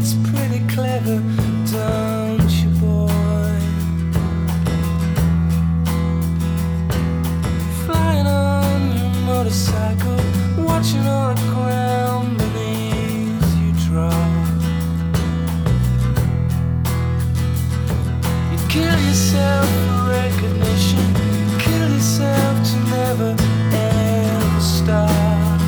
that's pretty clever, don't you, boy? Flying on your motorcycle, watching all the ground beneath you drop. You kill yourself for recognition, kill yourself to never ever stop.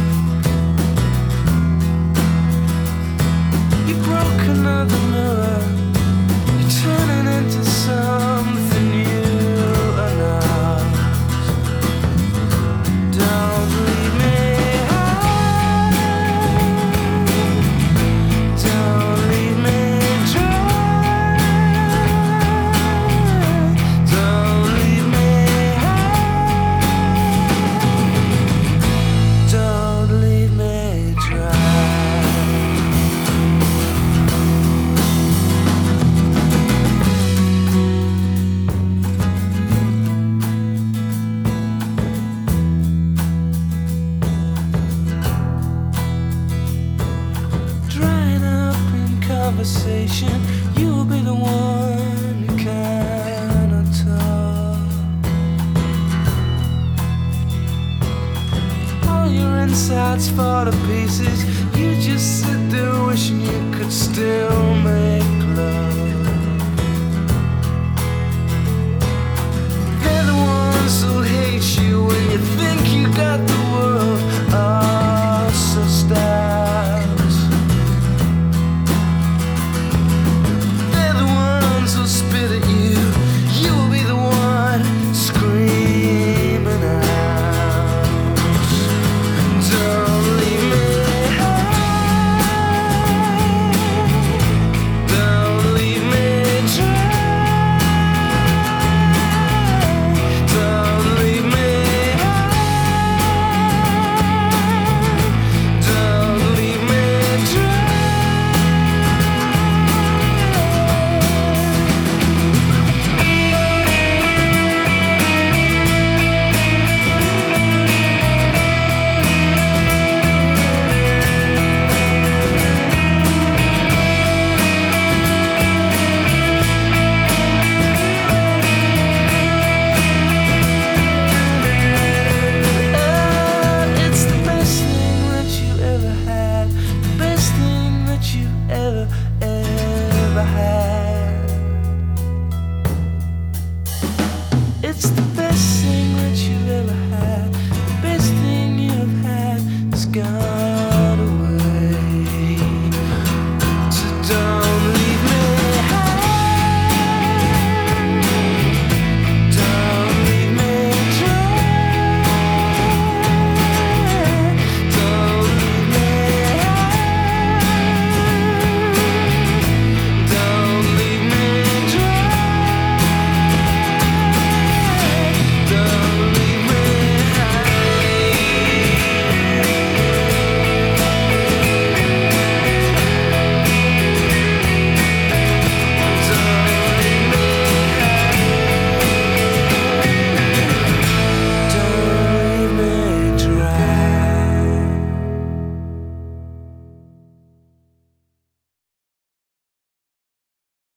You broke another mirror, you're turning into something you are not. Don't leave me high, don't leave me dry, don't leave me high, don't leave me dry. Drying up in conversation, you'll be the one who cannot talk. All your insides fall to pieces, you just sit there wishing you could still make love. They're the ones who hate you when you think you got the world all so stacked. They're the ones who spit at you, you will be the one screaming out. Don't leave me high, don't leave me dry, don't leave me high, don't leave me dry. It's the best thing that you ever had, the best thing that you ever had.